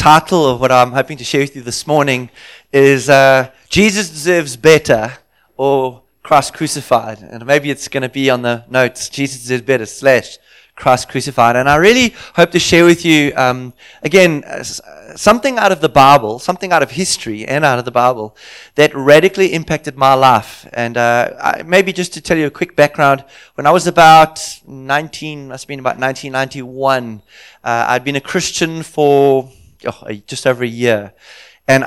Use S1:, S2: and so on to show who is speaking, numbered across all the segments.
S1: title of what I'm hoping to share with you this morning is Jesus Deserves Better or Christ Crucified. And maybe it's going to be on the notes, Jesus Deserves Better / Christ Crucified. And I really hope to share with you, something out of the Bible, something out of history and out of the Bible that radically impacted my life. And maybe just to tell you a quick background, when I was about 19, must have been about 1991, I'd been a Christian for just over a year. And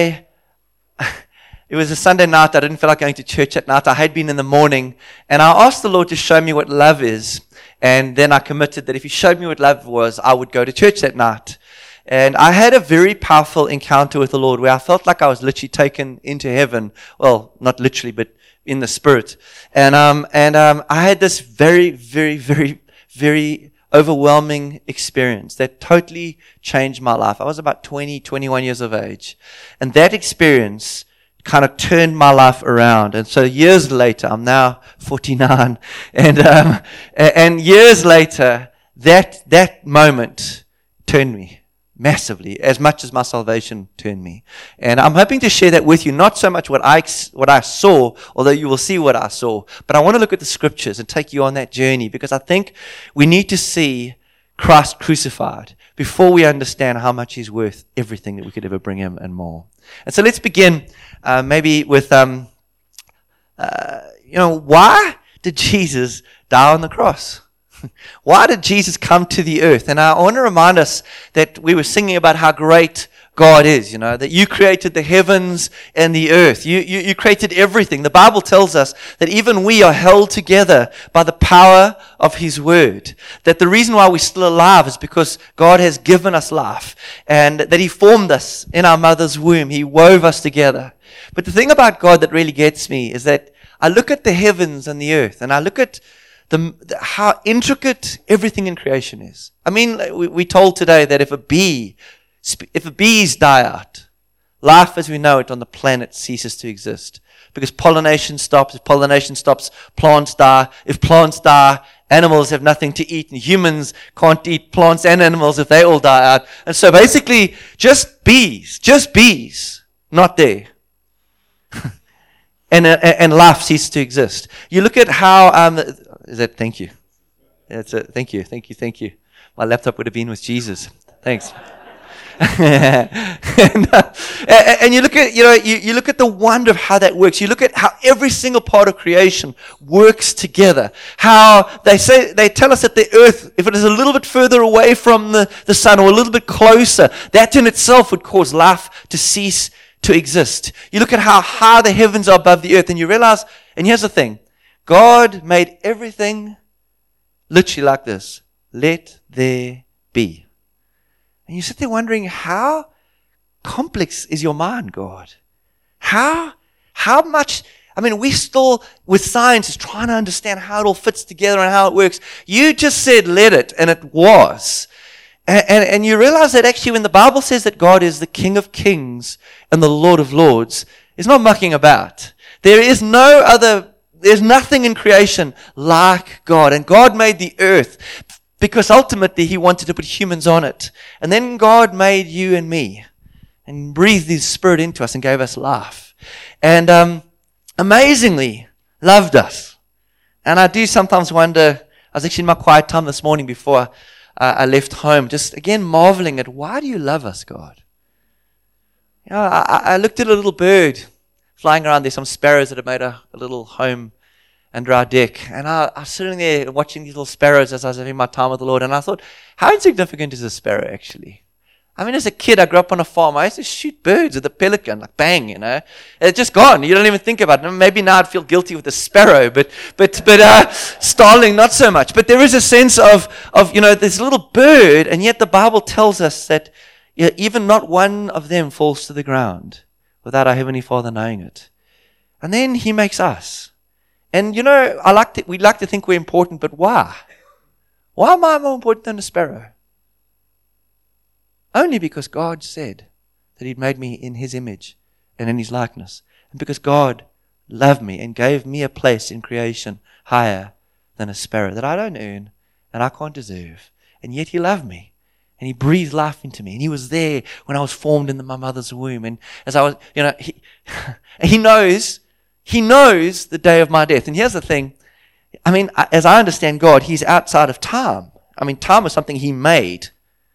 S1: it was a Sunday night. I didn't feel like going to church at night. I had been in the morning. And I asked the Lord to show me what love is. And then I committed that if He showed me what love was, I would go to church that night. And I had a very powerful encounter with the Lord where I felt like I was literally taken into heaven. Well, not literally, but in the Spirit. And I had this very, very, very, very overwhelming experience that totally changed my life. I was about 20, 21 years of age. And that experience kind of turned my life around. And so years later, I'm now 49, and years later, that moment turned me massively, as much as my salvation turned me. And I'm hoping to share that with you, not so much what I saw, although you will see what I saw, but I want to look at the scriptures and take you on that journey, because I think we need to see Christ crucified before we understand how much He's worth everything that we could ever bring Him and more. And so let's begin maybe with, why did Jesus die on the cross? Why did Jesus come to the earth? And I want to remind us that we were singing about how great God is, that you created the heavens and the earth. You created everything. The Bible tells us that even we are held together by the power of His word. That the reason why we're still alive is because God has given us life, and that He formed us in our mother's womb. He wove us together. But the thing about God that really gets me is that I look at the heavens and the earth, and I look at how intricate everything in creation is. I mean, we're told today that if bees die out, life as we know it on the planet ceases to exist. Because pollination stops. If pollination stops, plants die. If plants die, animals have nothing to eat. And humans can't eat plants and animals if they all die out. And so basically, just bees, not there. and life ceases to exist. You look at how, thank you. That's it. Thank you. My laptop would have been with Jesus. Thanks. and you look at you look at the wonder of how that works. You look at how every single part of creation works together. How they tell us that the earth, if it is a little bit further away from the sun or a little bit closer, that in itself would cause life to cease to exist. You look at how high the heavens are above the earth, and you realize, and here's the thing, God made everything literally like this. Let there be. And you sit there wondering, how complex is your mind, God? How much, we still, with science, is trying to understand how it all fits together and how it works. You just said, let it, and it was. And you realize that actually when the Bible says that God is the King of Kings and the Lord of Lords, He's not mucking about. There's nothing in creation like God. And God made the earth because ultimately He wanted to put humans on it. And then God made you and me and breathed His Spirit into us and gave us life. And amazingly loved us. And I do sometimes wonder, I was actually in my quiet time this morning before I left home, just again marveling at, why do you love us, God? I looked at a little bird flying around. There's some sparrows that have made a little home under our deck. And I was sitting there watching these little sparrows as I was having my time with the Lord. And I thought, how insignificant is a sparrow actually? As a kid, I grew up on a farm. I used to shoot birds with a pelican, like bang, It's just gone. You don't even think about it. Maybe now I'd feel guilty with a sparrow, but starling, not so much. But there is a sense of this little bird, and yet the Bible tells us that even not one of them falls to the ground without our Heavenly Father knowing it. And then He makes us. And we like to think we're important, but why? Why am I more important than a sparrow? Only because God said that He'd made me in His image and in His likeness. And because God loved me and gave me a place in creation higher than a sparrow that I don't earn and I can't deserve. And yet He loved me. And He breathed life into me. And He was there when I was formed in my mother's womb. And as I was, He knows the day of my death. And here's the thing. I mean, as I understand God, He's outside of time. I mean, time is something He made.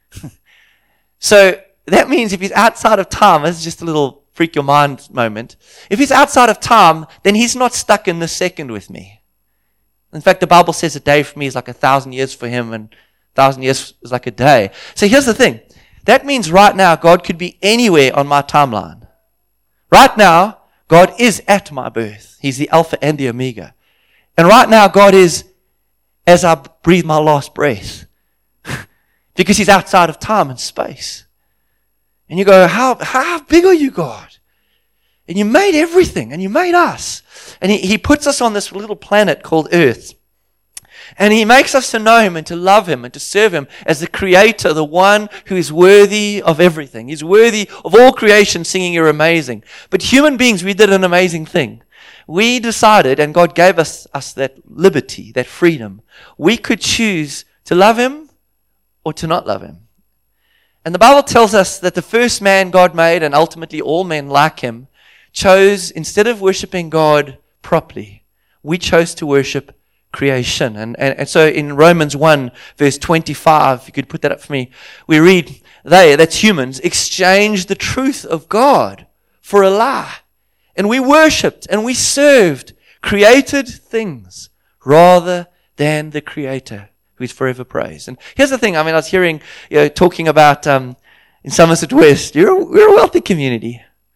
S1: So that means if He's outside of time, this is just a little freak your mind moment. If He's outside of time, then He's not stuck in this second with me. In fact, the Bible says a day for me is like 1,000 years for Him, and 1,000 years is like a day. So here's the thing. That means right now, God could be anywhere on my timeline. Right now, God is at my birth. He's the Alpha and the Omega. And right now, God is as I breathe my last breath. Because He's outside of time and space. And you go, how big are you, God? And you made everything, and you made us. And He puts us on this little planet called Earth. And He makes us to know Him and to love Him and to serve Him as the Creator, the one who is worthy of everything. He's worthy of all creation singing, "You're amazing." But human beings, we did an amazing thing. We decided, and God gave us that liberty, that freedom. We could choose to love Him or to not love Him. And the Bible tells us that the first man God made, and ultimately all men like Him, chose, instead of worshiping God properly, we chose to worship creation. And so in Romans 1, verse 25, if you could put that up for me, we read, that's humans, exchanged the truth of God for a lie. And we worshipped and we served created things rather than the Creator, who is forever praised. And here's the thing, I was hearing, talking about in Somerset West, we're a wealthy community.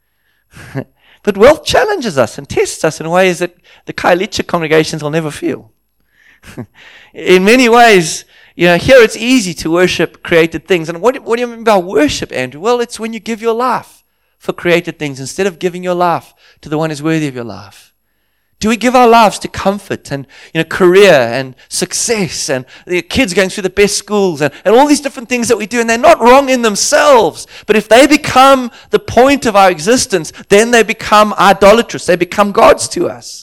S1: But wealth challenges us and tests us in ways that the Khayelitsha congregations will never feel. In many ways, here it's easy to worship created things. And what do you mean by worship, Andrew? Well, it's when you give your life for created things instead of giving your life to the one who's worthy of your life. Do we give our lives to comfort and career and success and the kids going through the best schools and all these different things that we do, and they're not wrong in themselves, but if they become the point of our existence, then they become idolatrous. They become gods to us.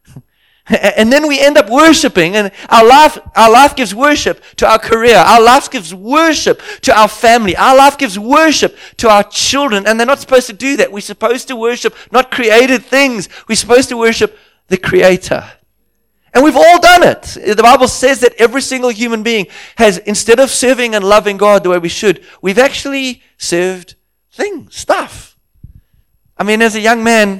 S1: And then we end up worshiping, and our life gives worship to our career. Our life gives worship to our family. Our life gives worship to our children, and they're not supposed to do that. We're supposed to worship not created things. We're supposed to worship the Creator. And we've all done it. The Bible says that every single human being has, instead of serving and loving God the way we should, we've actually served things, stuff. As a young man,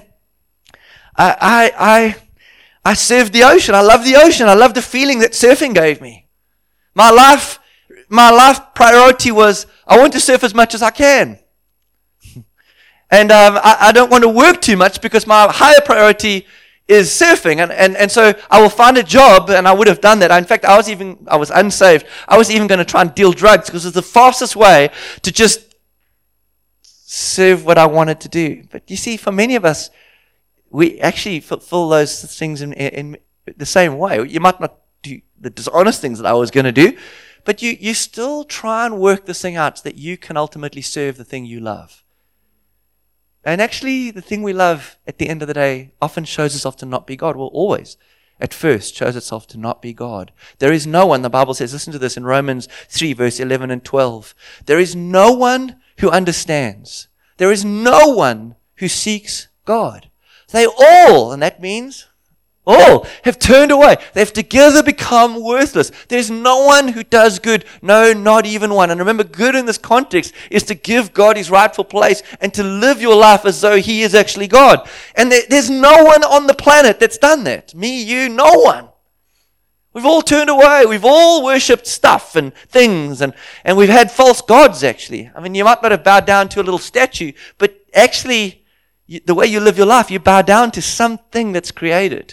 S1: I served the ocean. I love the ocean. I love the feeling that surfing gave me. My life priority was, I want to surf as much as I can. And I don't want to work too much because my higher priority is surfing. And so I will find a job, and I would have done that. In fact, I was unsaved. I was even going to try and deal drugs because it's the fastest way to just serve what I wanted to do. But you see, for many of us, we actually fulfill those things in the same way. You might not do the dishonest things that I was going to do, but you still try and work this thing out so that you can ultimately serve the thing you love. And actually, the thing we love at the end of the day often shows itself to not be God. Well, always, at first, shows itself to not be God. There is no one, the Bible says, listen to this in Romans 3, verse 11 and 12. There is no one who understands. There is no one who seeks God. They all, and that means all, have turned away. They've together become worthless. There's no one who does good. No, not even one. And remember, good in this context is to give God His rightful place and to live your life as though He is actually God. And there's no one on the planet that's done that. Me, you, no one. We've all turned away. We've all worshipped stuff and things, and we've had false gods, actually. You might not have bowed down to a little statue, but actually, the way you live your life, you bow down to something that's created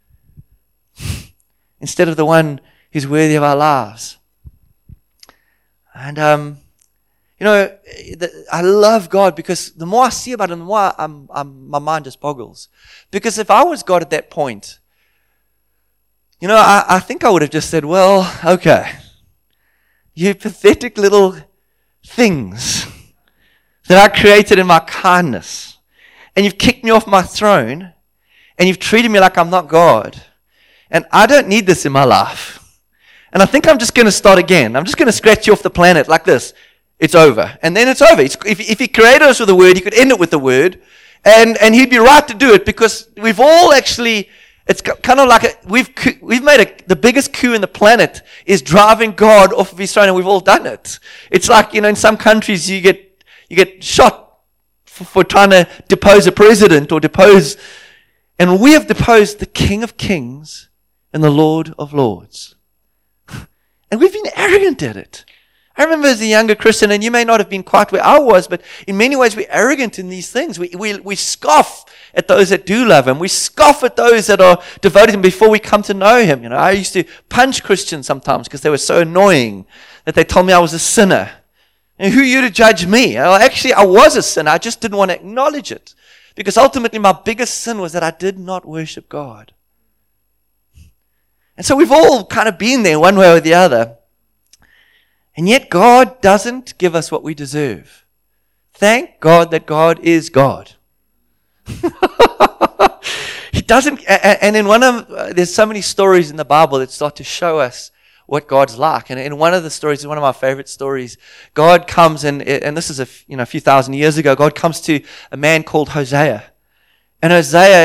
S1: instead of the one who's worthy of our lives. And, I love God because the more I see about Him, the more my mind just boggles. Because if I was God at that point, I think I would have just said, well, okay, you pathetic little things that I created in my kindness, and you've kicked me off my throne, and you've treated me like I'm not God, and I don't need this in my life. And I think I'm just going to start again. I'm just going to scratch you off the planet like this. it's over. And then it's over. If he created us with a word, he could end it with a word. And he'd be right to do it because we've all actually, it's kind of like we've made the biggest coup in the planet is driving God off of his throne, and we've all done it. It's like, in some countries you get shot for trying to depose a president or depose, and we have deposed the King of Kings and the Lord of Lords. And we've been arrogant at it. I remember as a younger Christian, and you may not have been quite where I was, but in many ways we're arrogant in these things. We scoff at those that do love him. We scoff at those that are devoted to him before we come to know him. I used to punch Christians sometimes because they were so annoying that they told me I was a sinner. And who are you to judge me? Actually, I was a sinner. I just didn't want to acknowledge it. Because ultimately my biggest sin was that I did not worship God. And so we've all kind of been there one way or the other. And yet God doesn't give us what we deserve. Thank God that God is God. He doesn't, and in there's so many stories in the Bible that start to show us what God's like. And in one of the stories, one of my favorite stories, God comes and this is a few thousand years ago, God comes to a man called Hosea. And Hosea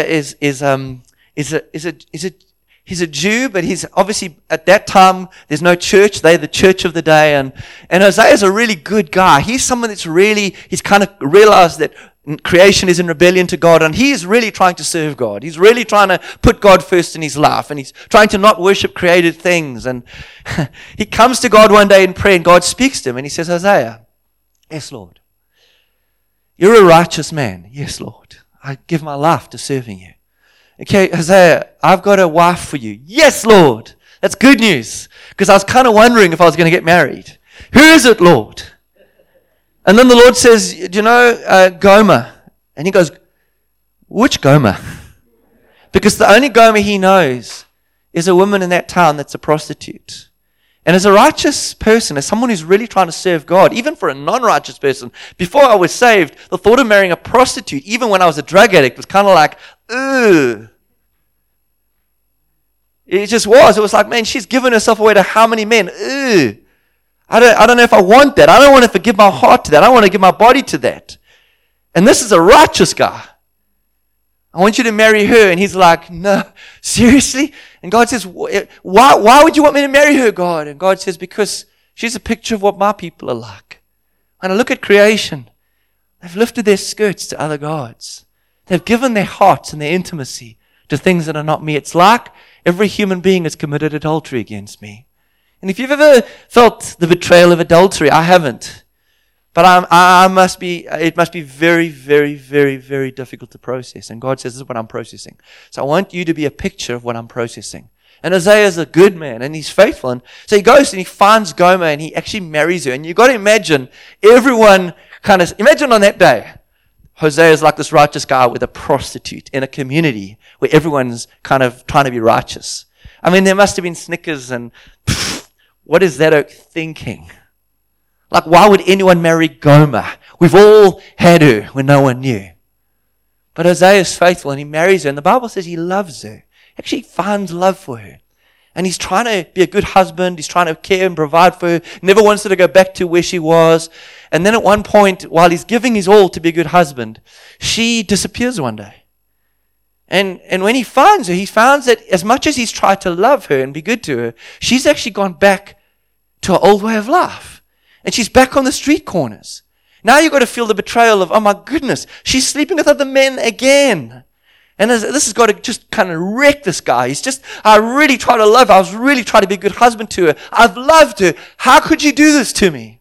S1: he's a Jew, but he's obviously, at that time, there's no church. They're the church of the day. And Hosea's a really good guy. He's someone he's kind of realized that creation is in rebellion to God, and he's really trying to serve God. He's really trying to put God first in his life, and he's trying to not worship created things. And he comes to God one day in prayer, and God speaks to him, and he says, Hosea, yes, Lord. You're a righteous man. Yes, Lord. I give my life to serving you. Okay, Hosea, I've got a wife for you. Yes, Lord. That's good news, because I was kind of wondering if I was going to get married. Who is it, Lord? And then the Lord says, do you know Gomer? And he goes, which Gomer? Because the only Gomer he knows is a woman in that town that's a prostitute. And as a righteous person, as someone who's really trying to serve God, even for a non-righteous person, before I was saved, the thought of marrying a prostitute, even when I was a drug addict, was kind of like, ugh. It just was. It was like, man, she's given herself away to how many men? Ugh. I don't know if I want that. I don't want to give my heart to that. I want to give my body to that. And this is a righteous guy. I want you to marry her. And he's like, no, seriously? And God says, why would you want me to marry her, God? And God says, because she's a picture of what my people are like. When I look at creation, they've lifted their skirts to other gods. They've given their hearts and their intimacy to things that are not me. It's like every human being has committed adultery against me. And if you've ever felt the betrayal of adultery, I haven't. But it must be very, very, very, very difficult to process. And God says, this is what I'm processing. So I want you to be a picture of what I'm processing. And Hosea is a good man, and he's faithful. And so he goes and he finds Gomer, and he actually marries her. And you've got to imagine imagine on that day, Hosea is like this righteous guy with a prostitute in a community where everyone's kind of trying to be righteous. I mean, there must have been snickers and, what is that oak thinking? Like, why would anyone marry Gomer? We've all had her when no one knew. But Hosea is faithful, and he marries her, and the Bible says he loves her. Actually finds love for her. And he's trying to be a good husband. He's trying to care and provide for her. Never wants her to go back to where she was. And then at one point, while he's giving his all to be a good husband, she disappears one day. And when he finds her, he finds that as much as he's tried to love her and be good to her, she's actually gone back to her old way of life. And she's back on the street corners. Now you've got to feel the betrayal of, oh my goodness, she's sleeping with other men again. And this has got to just kind of wreck this guy. I really try to love her. I was really trying to be a good husband to her. I've loved her. How could you do this to me?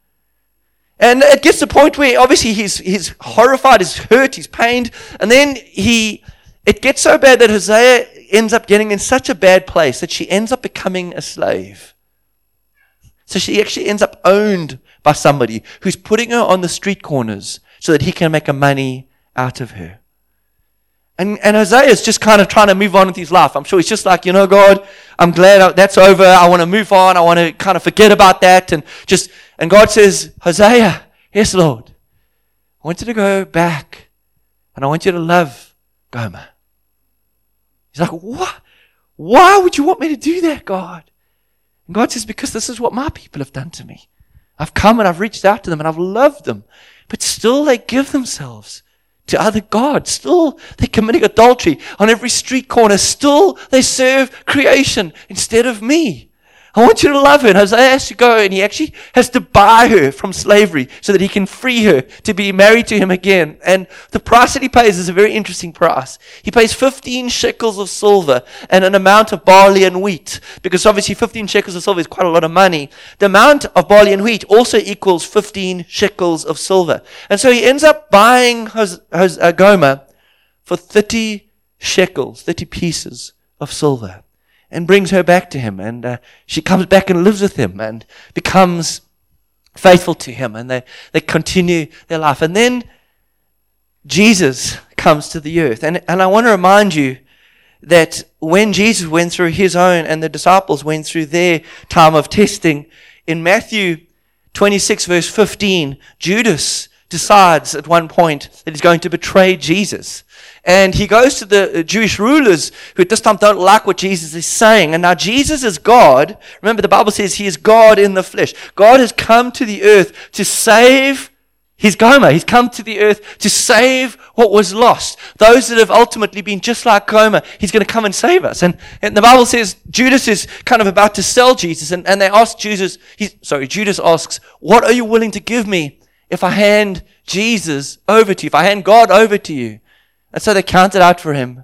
S1: And it gets to the point where obviously he's horrified, he's hurt, he's pained. And then it gets so bad that Hosea ends up getting in such a bad place that she ends up becoming a slave. So she actually ends up owned by somebody who's putting her on the street corners so that he can make money out of her. And Hosea is just kind of trying to move on with his life. I'm sure he's just like, God, I'm glad that's over. I want to move on. I want to kind of forget about that. And God says, Hosea, yes, Lord, I want you to go back and I want you to love Gomer. He's like, what? Why would you want me to do that, God? And God says, because this is what my people have done to me. I've come and I've reached out to them and I've loved them. But still they give themselves to other gods. Still they're committing adultery on every street corner. Still they serve creation instead of me. I want you to love her. And Hosea has to go and he actually has to buy her from slavery so that he can free her to be married to him again. And the price that he pays is a very interesting price. He pays 15 shekels of silver and an amount of barley and wheat. Because obviously 15 shekels of silver is quite a lot of money. The amount of barley and wheat also equals 15 shekels of silver. And so he ends up buying Gomer for 30 shekels, 30 pieces of silver. And brings her back to him. And she comes back and lives with him and becomes faithful to him. And they continue their life. And then Jesus comes to the earth. And I want to remind you that when Jesus went through his own and the disciples went through their time of testing, in Matthew 26 verse 15, Judas decides at one point that he's going to betray Jesus. And he goes to the Jewish rulers who at this time don't like what Jesus is saying. And now Jesus is God. Remember, the Bible says he is God in the flesh. God has come to the earth to save his Gomer. He's come to the earth to save what was lost. Those that have ultimately been just like Gomer, he's going to come and save us. And the Bible says Judas is kind of about to sell Jesus. And they ask Judas asks, what are you willing to give me if I hand Jesus over to you, if I hand God over to you? And so they counted out for him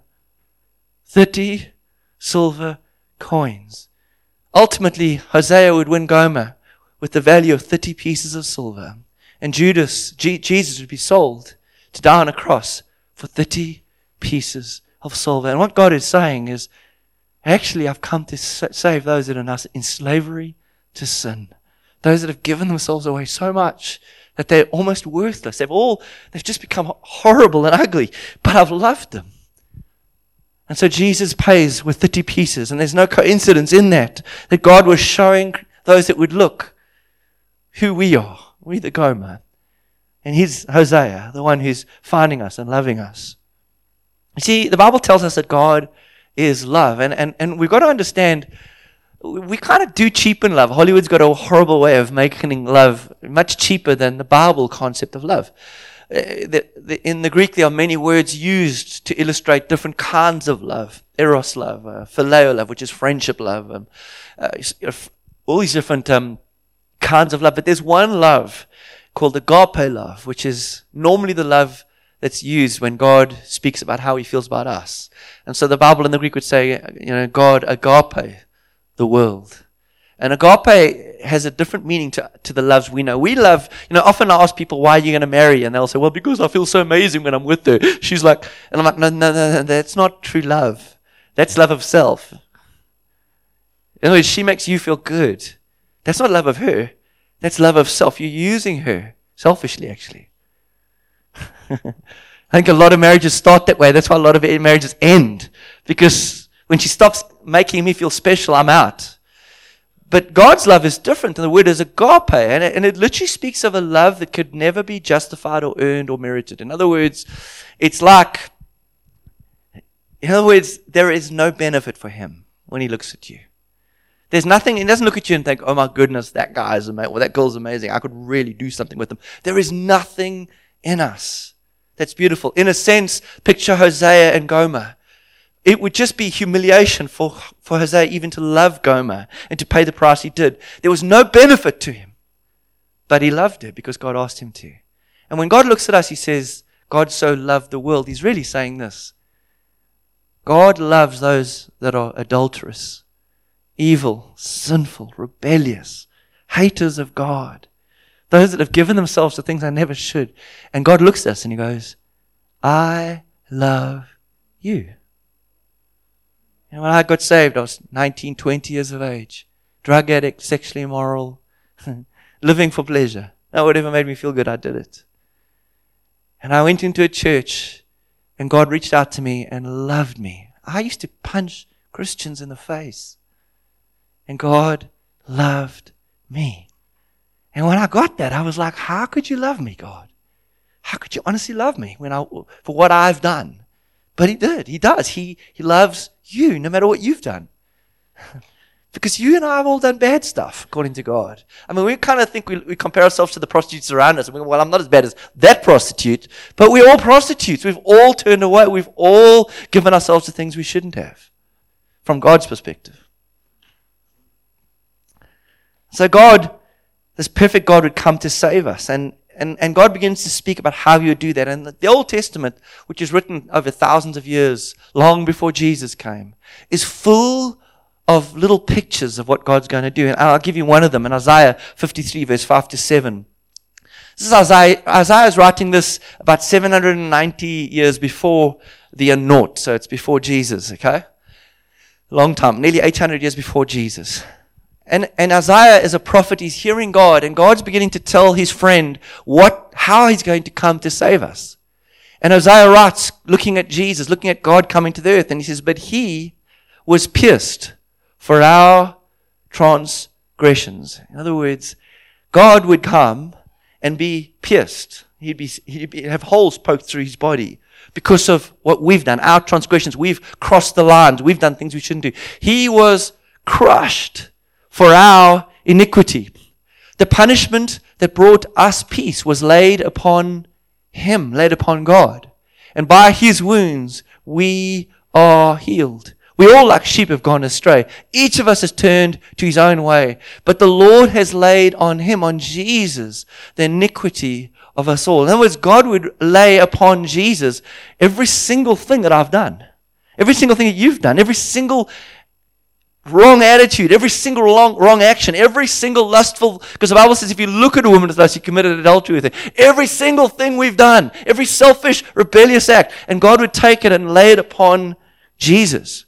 S1: 30 silver coins. Ultimately, Hosea would win Gomer with the value of 30 pieces of silver. And Jesus would be sold to die on a cross for 30 pieces of silver. And what God is saying is, actually, I've come to save those that are in slavery to sin. Those that have given themselves away so much that they're almost worthless. They've just become horrible and ugly. But I've loved them. And so Jesus pays with 30 pieces. And there's no coincidence in that God was showing those that would look who we are. We're the Gomer. And he's Hosea, the one who's finding us and loving us. You see, the Bible tells us that God is love. And we've got to understand, we kind of do cheapen love. Hollywood's got a horrible way of making love much cheaper than the Bible concept of love. In the Greek, there are many words used to illustrate different kinds of love. Eros love, phileo love, which is friendship love, all these different kinds of love. But there's one love called agape love, which is normally the love that's used when God speaks about how he feels about us. And so the Bible in the Greek would say, God agape the world. And agape has a different meaning to the loves we know. We love, often I ask people, why are you going to marry? And they'll say, well, because I feel so amazing when I'm with her. She's like, and I'm like, no, that's not true love. That's love of self. In other words, she makes you feel good. That's not love of her. That's love of self. You're using her selfishly, actually. I think a lot of marriages start that way. That's why a lot of marriages end. Because when she stops making me feel special, I'm out. But God's love is different. The word is agape. And it literally speaks of a love that could never be justified or earned or merited. In other words, there is no benefit for him when he looks at you. There's nothing, he doesn't look at you and think, oh my goodness, that guy is amazing, or that girl's amazing. I could really do something with them. There is nothing in us that's beautiful. In a sense, picture Hosea and Gomer. It would just be humiliation for Hosea even to love Gomer and to pay the price he did. There was no benefit to him, but he loved her because God asked him to. And when God looks at us, he says, God so loved the world. He's really saying this. God loves those that are adulterous, evil, sinful, rebellious, haters of God, those that have given themselves to things they never should. And God looks at us and he goes, I love you. And when I got saved, I was 19, 20 years of age, drug addict, sexually immoral, living for pleasure. Now, whatever made me feel good, I did it. And I went into a church and God reached out to me and loved me. I used to punch Christians in the face. And God loved me. And when I got that, I was like, how could you love me, God? How could you honestly love me for what I've done? But he did. He does. He loves you no matter what you've done. Because you and I have all done bad stuff, according to God. I mean, we kind of think we compare ourselves to the prostitutes around us. And we go, well, I'm not as bad as that prostitute. But we're all prostitutes. We've all turned away. We've all given ourselves to things we shouldn't have, from God's perspective. So God, this perfect God, would come to save us. And God begins to speak about how he would do that. And the Old Testament, which is written over thousands of years, long before Jesus came, is full of little pictures of what God's going to do. And I'll give you one of them in Isaiah 53, verse 5 to 7. This is Isaiah. Isaiah is writing this about 790 years before the Naught. So it's before Jesus, okay? Long time, nearly 800 years before Jesus. And Isaiah is a prophet. He's hearing God, and God's beginning to tell his friend how he's going to come to save us. And Isaiah writes, looking at Jesus, looking at God coming to the earth, and he says, but he was pierced for our transgressions. In other words, God would come and be pierced. He'd have holes poked through his body because of what we've done, our transgressions. We've crossed the lines. We've done things we shouldn't do. He was crushed for our iniquity. The punishment that brought us peace was laid upon him, laid upon God. And by his wounds, we are healed. We all like sheep have gone astray. Each of us has turned to his own way. But the Lord has laid on him, on Jesus, the iniquity of us all. In other words, God would lay upon Jesus every single thing that I've done. Every single thing that you've done. Every single wrong attitude. Every single wrong action. Every single lustful... Because the Bible says if you look at a woman with lust, you committed adultery with her. Every single thing we've done. Every selfish, rebellious act. And God would take it and lay it upon Jesus.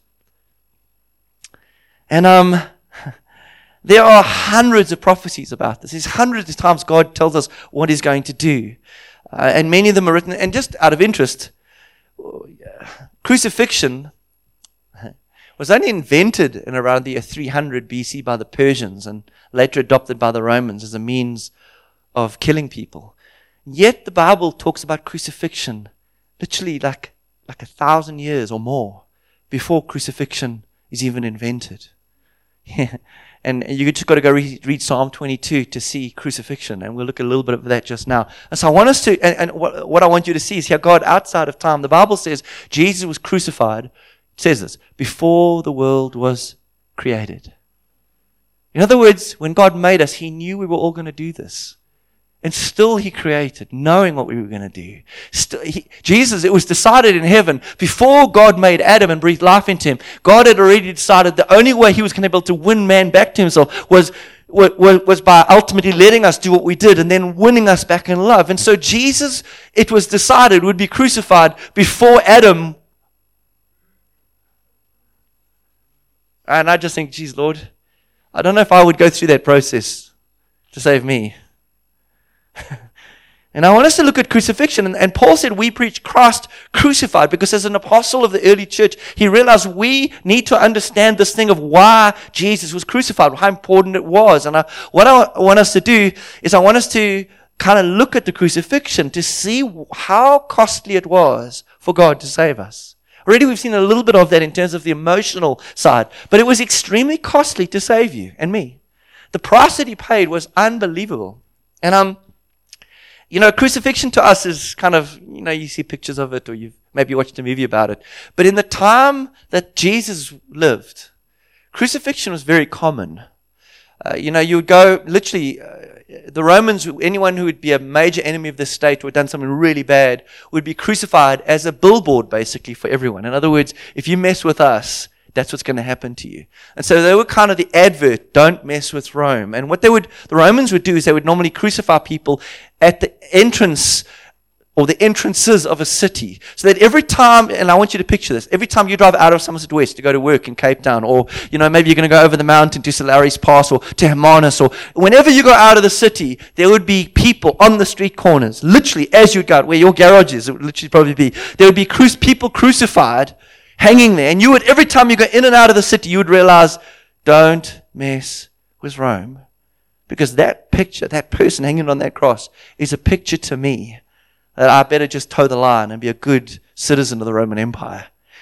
S1: And there are hundreds of prophecies about this. There's hundreds of times God tells us what he's going to do. And many of them are written, and just out of interest, crucifixion was only invented in around the year 300 BC by the Persians and later adopted by the Romans as a means of killing people. Yet the Bible talks about crucifixion literally like 1,000 years or more before crucifixion is even invented. Yeah. And you just got to go read Psalm 22 to see crucifixion, and we'll look at a little bit of that just now. And so I want us to, and what I want you to see is how God outside of time, the Bible says Jesus was crucified, it says this, before the world was created. In other words, when God made us, he knew we were all going to do this. And still he created, knowing what we were going to do. Jesus, it was decided in heaven, before God made Adam and breathed life into him, God had already decided the only way he was going to be able to win man back to himself was by ultimately letting us do what we did and then winning us back in love. And so Jesus, it was decided, would be crucified before Adam. And I just think, geez, Lord, I don't know if I would go through that process to save me. And I want us to look at crucifixion. And Paul said we preach Christ crucified because as an apostle of the early church, he realized we need to understand this thing of why Jesus was crucified, how important it was. And what I want us to do is I want us to kind of look at the crucifixion to see how costly it was for God to save us. Already we've seen a little bit of that in terms of the emotional side, but it was extremely costly to save you and me. The price that he paid was unbelievable. And crucifixion to us is kind of, you see pictures of it or you've maybe watched a movie about it. But in the time that Jesus lived, crucifixion was very common. You would go, literally, the Romans, anyone who would be a major enemy of the state or had done something really bad would be crucified as a billboard, basically, for everyone. In other words, if you mess with us, that's what's going to happen to you. And so they were kind of the advert, don't mess with Rome. And what the Romans would do is they would normally crucify people at the entrance or the entrances of a city. So that every time, and I want you to picture this, every time you drive out of Somerset West to go to work in Cape Town, or, maybe you're going to go over the mountain to Solaris Pass or to Hermanus, or whenever you go out of the city, there would be people on the street corners, literally as you'd go out, where your garage is, it would literally probably be, there would be people crucified, hanging there. And you would, every time you go in and out of the city, you would realize, don't mess with Rome. Because that picture, that person hanging on that cross, is a picture to me that I better just toe the line and be a good citizen of the Roman Empire.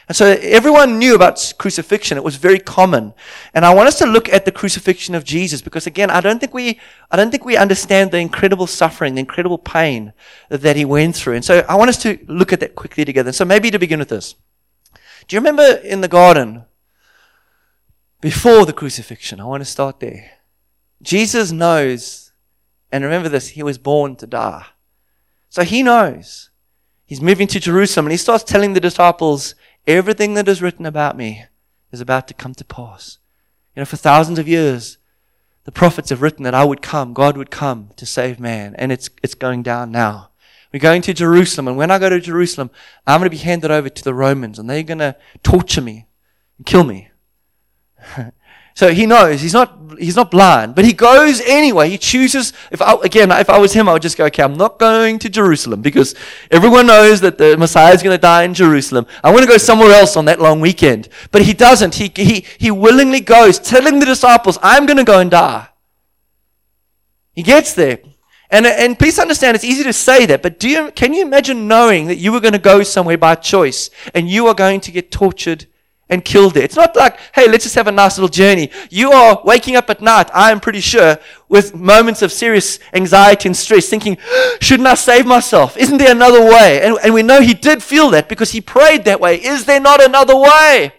S1: And so everyone knew about crucifixion. It was very common. And I want us to look at the crucifixion of Jesus because, again, I don't think we understand the incredible suffering, the incredible pain that he went through. And so I want us to look at that quickly together. So maybe to begin with this. Do you remember in the garden before the crucifixion? I want to start there. Jesus knows, and remember this, he was born to die. So he knows. He's moving to Jerusalem and he starts telling the disciples, everything that is written about me is about to come to pass. For thousands of years, the prophets have written that I would come, God would come to save man, and it's going down now. We're going to Jerusalem, and when I go to Jerusalem, I'm going to be handed over to the Romans, and they're going to torture me and kill me. So he knows, he's not blind, but he goes anyway. He chooses, if I was him, I would just go, okay, I'm not going to Jerusalem because everyone knows that the Messiah is going to die in Jerusalem. I want to go somewhere else on that long weekend. But he doesn't. He willingly goes, telling the disciples, I'm going to go and die. He gets there. And please understand, it's easy to say that, but can you imagine knowing that you were going to go somewhere by choice and you are going to get tortured and killed there? It's not like, hey, let's just have a nice little journey. You are waking up at night, I am pretty sure, with moments of serious anxiety and stress, thinking, shouldn't I save myself? Isn't there another way? And we know he did feel that because he prayed that way. Is there not another way?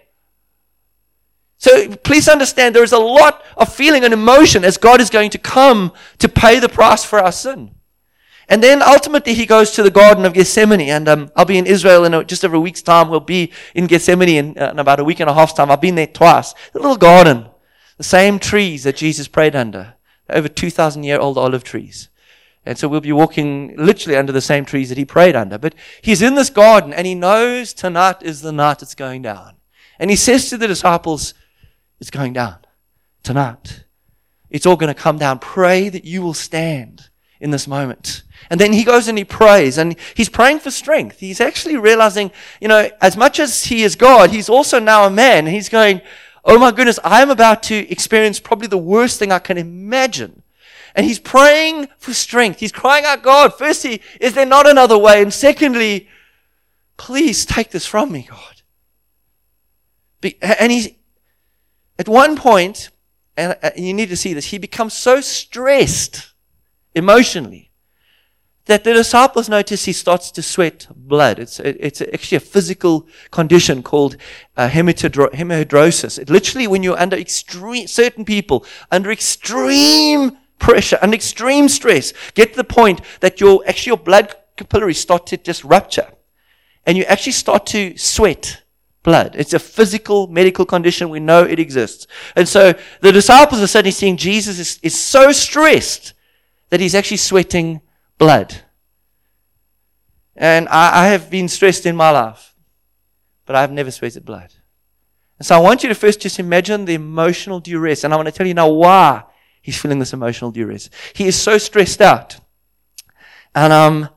S1: So please understand, there is a lot of feeling and emotion as God is going to come to pay the price for our sin. And then ultimately he goes to the Garden of Gethsemane, and I'll be in Israel in just over a week's time. We'll be in Gethsemane in about a week and a half's time. I've been there twice. The little garden, the same trees that Jesus prayed under, over 2,000-year-old olive trees. And so we'll be walking literally under the same trees that he prayed under. But he's in this garden, and he knows tonight is the night it's going down. And he says to the disciples, it's going down tonight. It's all going to come down. Pray that you will stand in this moment. And then he goes and he prays, and he's praying for strength. He's actually realizing, as much as he is God, he's also now a man. And he's going, oh my goodness, I am about to experience probably the worst thing I can imagine. And he's praying for strength. He's crying out, God, firstly, is there not another way? And secondly, please take this from me, God. And he's, at one point, and you need to see this, he becomes so stressed emotionally that the disciples notice he starts to sweat blood. It's actually a physical condition called hemihydrosis. It literally, when you're under certain people under extreme pressure, under extreme stress, get to the point that your blood capillaries start to just rupture, and you actually start to sweat blood. It's a physical medical condition. We know it exists. And so the disciples are suddenly seeing Jesus is so stressed that he's actually sweating blood. And I have been stressed in my life, but I've never sweated blood. And so I want you to first just imagine the emotional duress. And I want to tell you now why he's feeling this emotional duress. He is so stressed out. And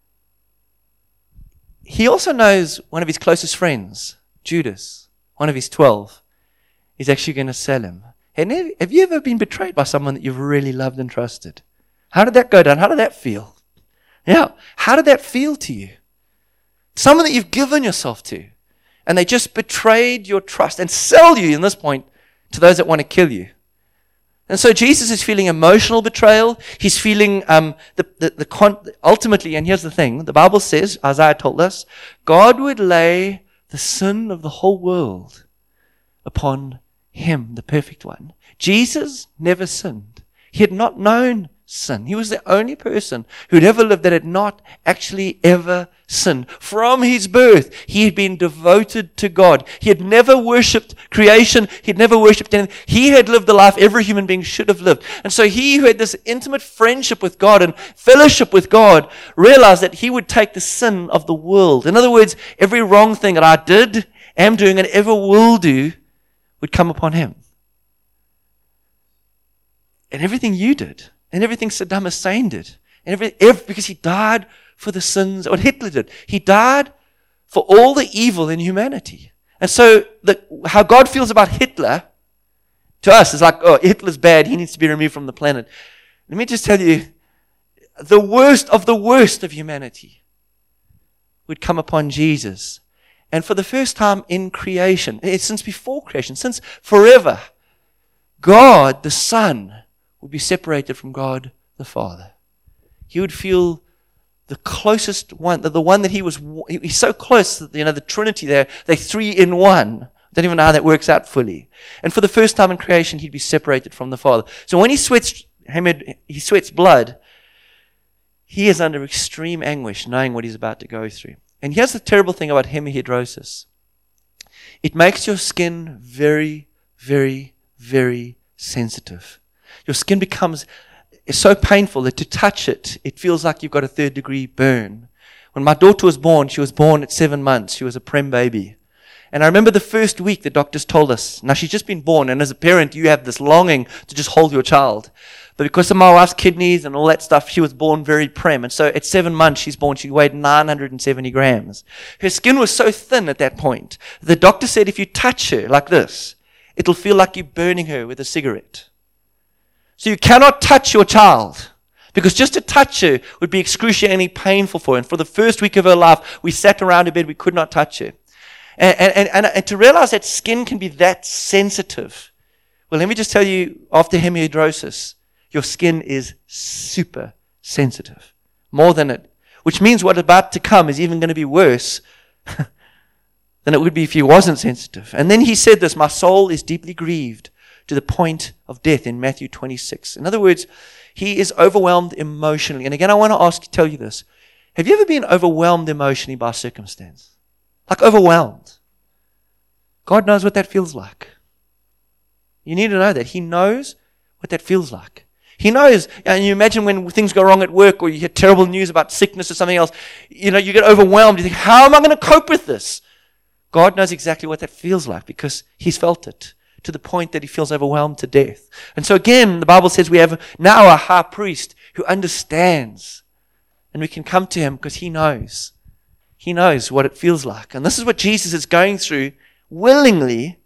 S1: he also knows one of his closest friends, Judas, one of his 12, is actually going to sell him. And have you ever been betrayed by someone that you've really loved and trusted? How did that go down? How did that feel? Yeah. How did that feel to you? Someone that you've given yourself to, and they just betrayed your trust and sell you, in this point, to those that want to kill you. And so Jesus is feeling emotional betrayal. He's feeling ultimately, and here's the thing, the Bible says, Isaiah told us, God would lay the sin of the whole world upon him, the perfect one. Jesus never sinned. He had not known sin. He was the only person who'd ever lived that had not actually ever sinned. From his birth, he had been devoted to God. He had never worshipped creation. He had never worshipped anything. He had lived the life every human being should have lived. And so he who had this intimate friendship with God and fellowship with God realized that he would take the sin of the world. In other words, every wrong thing that I did, am doing, and ever will do would come upon him. And everything you did, and everything Saddam Hussein did, and because he died for the sins, what Hitler did. He died for all the evil in humanity. And so how God feels about Hitler, to us, is like, oh, Hitler's bad, he needs to be removed from the planet. Let me just tell you, the worst of humanity would come upon Jesus. And for the first time in creation, since before creation, since forever, God, the Son, would be separated from God, the Father. He would feel the closest one, the one that he's so close that, the Trinity there, they're three in one. Don't even know how that works out fully. And for the first time in creation, he'd be separated from the Father. So when he sweats blood, he is under extreme anguish, knowing what he's about to go through. And here's the terrible thing about hemihydrosis. It makes your skin very, very, very sensitive. Your skin becomes so painful that to touch it, it feels like you've got a 3rd-degree burn. When my daughter was born, she was born at 7 months. She was a prem baby. And I remember the first week the doctors told us, now she's just been born, and as a parent, you have this longing to just hold your child. But because of my wife's kidneys and all that stuff, she was born very prem. And so at 7 months she's born, she weighed 970 grams. Her skin was so thin at that point. The doctor said if you touch her like this, it'll feel like you're burning her with a cigarette. So you cannot touch your child, because just to touch her would be excruciatingly painful for her. And for the first week of her life, we sat around her bed, we could not touch her. And to realize that skin can be that sensitive, well, let me just tell you, after hemihydrosis, your skin is super sensitive. More than it. Which means what's about to come is even going to be worse than it would be if he wasn't sensitive. And then he said this, my soul is deeply grieved to the point of death in Matthew 26. In other words, he is overwhelmed emotionally. And again, I want to tell you this. Have you ever been overwhelmed emotionally by circumstance? Like overwhelmed. God knows what that feels like. You need to know that. He knows what that feels like. He knows, and you imagine when things go wrong at work or you hear terrible news about sickness or something else, you get overwhelmed. You think, how am I going to cope with this? God knows exactly what that feels like because he's felt it to the point that he feels overwhelmed to death. And so again, the Bible says we have now a high priest who understands, and we can come to him because he knows. He knows what it feels like. And this is what Jesus is going through willingly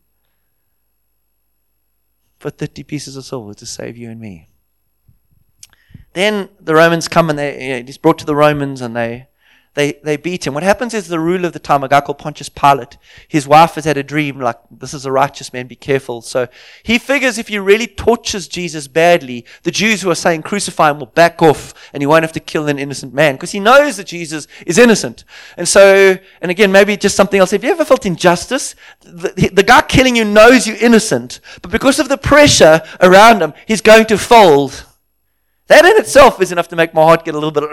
S1: for 30 pieces of silver to save you and me. Then the Romans come and he's brought to the Romans and they beat him. What happens is the ruler of the time, a guy called Pontius Pilate, his wife has had a dream like, this is a righteous man, be careful. So he figures if he really tortures Jesus badly, the Jews who are saying crucify him will back off and he won't have to kill an innocent man because he knows that Jesus is innocent. And so, and again, maybe just something else. Have you ever felt injustice? The guy killing you knows you're innocent, but because of the pressure around him, he's going to fold. That in itself is enough to make my heart get a little bit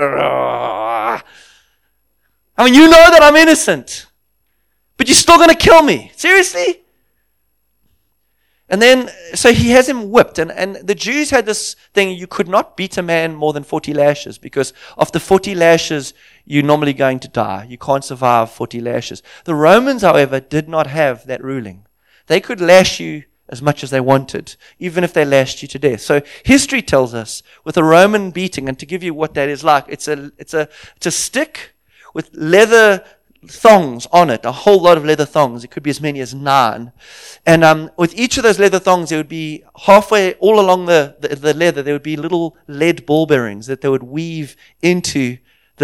S1: I mean, you know that I'm innocent, but you're still going to kill me. Seriously? And then, so he has him whipped. And the Jews had this thing, you could not beat a man more than 40 lashes, because after 40 lashes, you're normally going to die. You can't survive 40 lashes. The Romans, however, did not have that ruling. They could lash you as much as they wanted, even if they lashed you to death. So history tells us, with a Roman beating, and to give you what that is like, it's a stick with leather thongs on it, a whole lot of leather thongs. It could be as many as 9. And with each of those leather thongs, there would be halfway, all along the leather, there would be little lead ball bearings that they would weave into the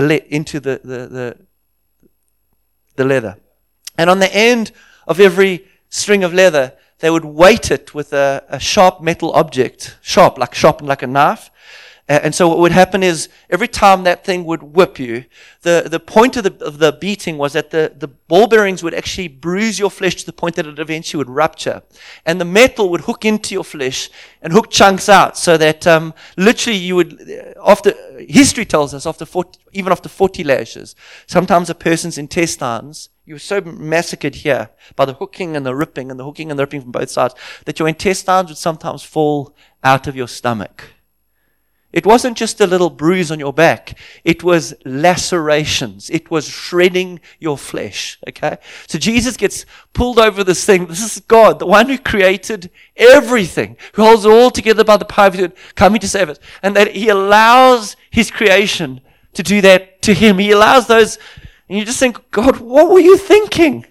S1: leather. And on the end of every string of leather, they would weight it with a sharp metal object, sharpened like a knife. And so what would happen is every time that thing would whip you, the point of the beating was that the ball bearings would actually bruise your flesh to the point that it eventually would rupture. And the metal would hook into your flesh and hook chunks out so that literally you would, history tells us, even after 40 lashes, sometimes a person's intestines, you were so massacred here by the hooking and the ripping and the hooking and the ripping from both sides that your intestines would sometimes fall out of your stomach. It wasn't just a little bruise on your back. It was lacerations. It was shredding your flesh. Okay? So Jesus gets pulled over this thing. This is God, the one who created everything, who holds it all together by the power of his word, coming to save us. And that he allows his creation to do that to him. He allows those, and you just think, God, what were you thinking?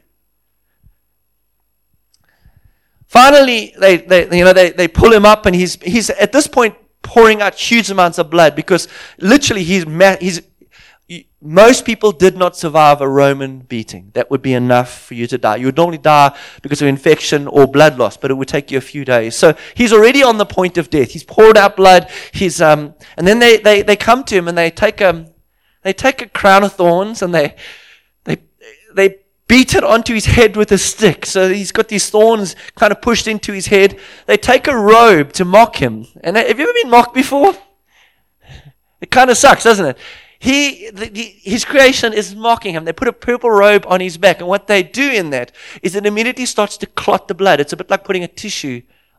S1: Finally, they pull him up, and he's at this point pouring out huge amounts of blood, because literally most people did not survive a Roman beating. That would be enough for you to die. You would normally die because of infection or blood loss, but it would take you a few days. So he's already on the point of death. He's poured out blood. And then they come to him and they take a crown of thorns and they beat it onto his head with a stick. So he's got these thorns kind of pushed into his head. They take a robe to mock him. And have you ever been mocked before? It kind of sucks, doesn't it? His creation is mocking him. They put a purple robe on his back. And what they do in that is it immediately starts to clot the blood. It's a bit like putting a tissue.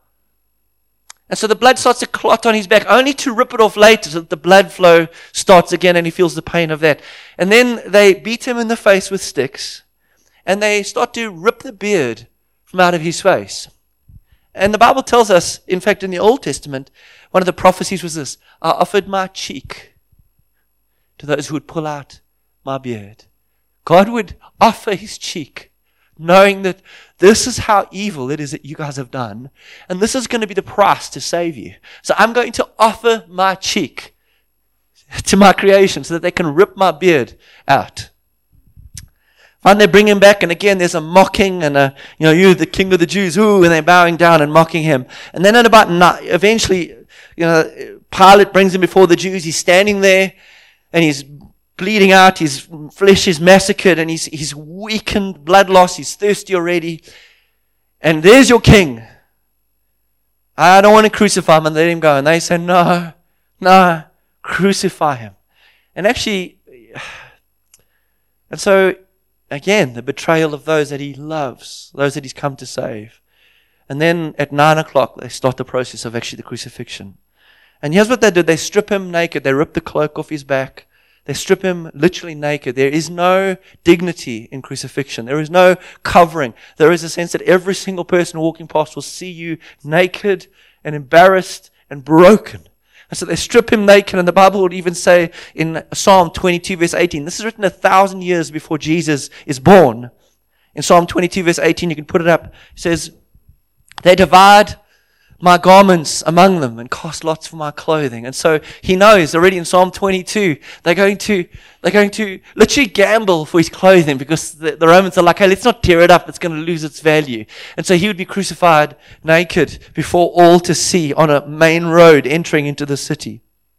S1: And so the blood starts to clot on his back, only to rip it off later so that the blood flow starts again and he feels the pain of that. And then they beat him in the face with sticks. And they start to rip the beard from out of his face. And the Bible tells us, in fact, in the Old Testament, one of the prophecies was this: I offered my cheek to those who would pull out my beard. God would offer his cheek, knowing that this is how evil it is that you guys have done, and this is going to be the price to save you. So I'm going to offer my cheek to my creation so that they can rip my beard out. And they bring him back, and again there's a mocking and you the king of the Jews, ooh, and they're bowing down and mocking him. And then at about night, eventually, Pilate brings him before the Jews. He's standing there, and he's bleeding out. His flesh is massacred, and he's weakened, blood loss. He's thirsty already. And there's your king. I don't want to crucify him and let him go. And they say, no, crucify him. And actually, and so, again, the betrayal of those that he loves, those that he's come to save. And then at 9 o'clock, they start the process of actually the crucifixion. And here's what they do. They strip him naked. They rip the cloak off his back. They strip him literally naked. There is no dignity in crucifixion. There is no covering. There is a sense that every single person walking past will see you naked and embarrassed and broken. And so they strip him naked, and the Bible would even say in Psalm 22 verse 18, this is written 1,000 years before Jesus is born. In Psalm 22 verse 18, you can put it up, it says, they divide my garments among them and cast lots for my clothing. And so he knows already in Psalm 22, they're going to literally gamble for his clothing, because the Romans are like, hey, let's not tear it up. It's going to lose its value. And so he would be crucified naked before all to see on a main road entering into the city.